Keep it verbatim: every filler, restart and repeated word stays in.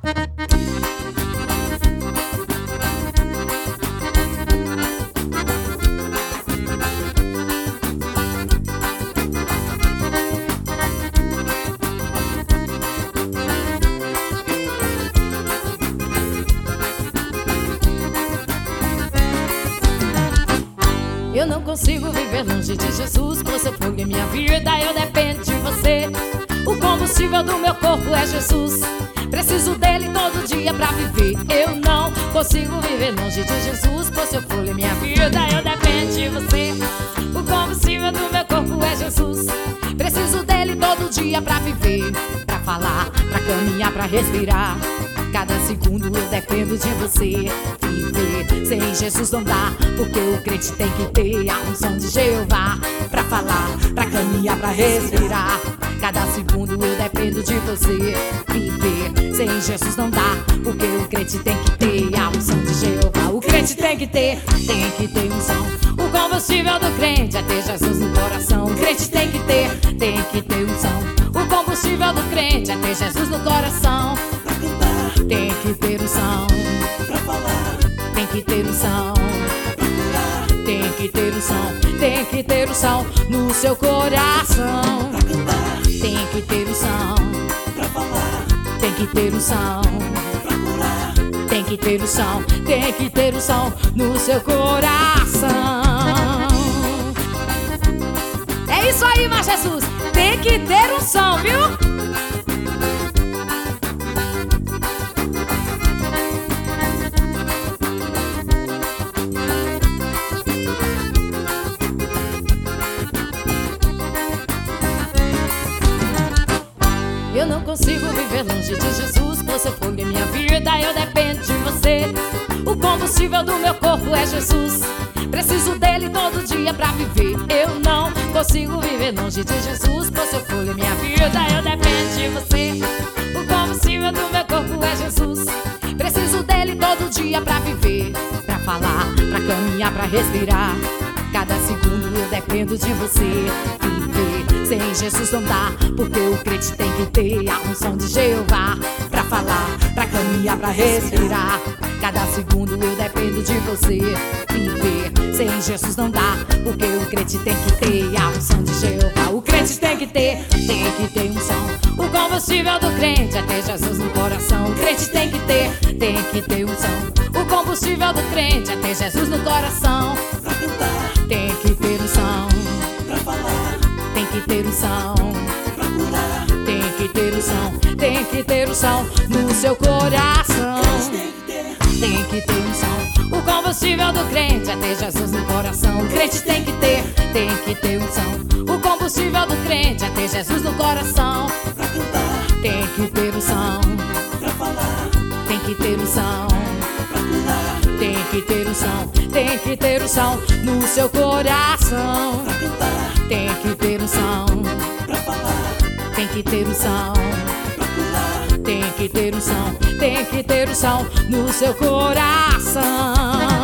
Eu não consigo viver longe de Jesus, por seu fogo em minha vida eu dependo de você. O combustível do meu corpo é Jesus, preciso dele todo dia pra viver. Eu não consigo viver longe de Jesus, por seu fogo em minha vida eu dependo de você. O combustível do meu corpo é Jesus, preciso dele todo dia pra viver. Pra falar, pra caminhar, pra respirar, cada segundo eu dependo de você. Viver sem Jesus não dá, porque o crente tem que ter a unção de Jeová. Pra falar, pra caminhar, pra respirar, cada segundo eu dependo de você. Viver sem Jesus não dá, porque o crente tem que ter a unção de Jeová. O crente tem que ter, tem que ter unção. O combustível do crente é ter Jesus no coração. O crente tem que ter, tem que ter unção. O combustível do crente é ter Jesus no coração. Tem que ter unção pra falar, tem que ter unção, tem que ter unção, tem que ter unção no seu coração. Tem que ter unção pra falar, tem que ter unção, pra curar, tem que ter unção, tem que ter unção no seu coração. É isso aí, mas Jesus, tem que ter unção, viu? Eu não consigo viver longe de Jesus, por seu fogo em minha vida eu dependo de você. O combustível do meu corpo é Jesus, preciso dele todo dia pra viver. Eu não consigo viver longe de Jesus, por seu fogo em minha vida eu dependo de você. O combustível do meu corpo é Jesus, preciso dele todo dia pra viver. Pra falar, pra caminhar, pra respirar, cada segundo eu dependo de você. Viver sem Jesus não dá, porque o crente tem que ter a unção de Jeová. Pra falar, pra caminhar, pra respirar, cada segundo eu dependo de você. Viver sem Jesus não dá, porque o crente tem que ter a unção de Jeová. O crente tem que ter, tem que ter unção. O combustível do crente é ter Jesus no coração. O crente tem que ter, tem que ter unção. O combustível do crente é ter Jesus no coração. pra cantar, Tem que ter unção, pra falar, tem que ter unção, pra curar. tem que ter unção, tem que ter unção no seu coração. Tem que ter, Tem que ter unção. O combustível do crente é ter Jesus no coração. O crente tem que ter, tem que ter unção. O combustível do crente é ter Jesus no coração. pra cantar, Tem que ter unção, pra falar, tem que ter unção, pra curar. tem que ter unção, tem que ter unção no seu coração. Pra cantar, Tem que ter unção, pra falar, tem que ter unção, pra curar. tem que ter unção, tem que ter unção no seu coração.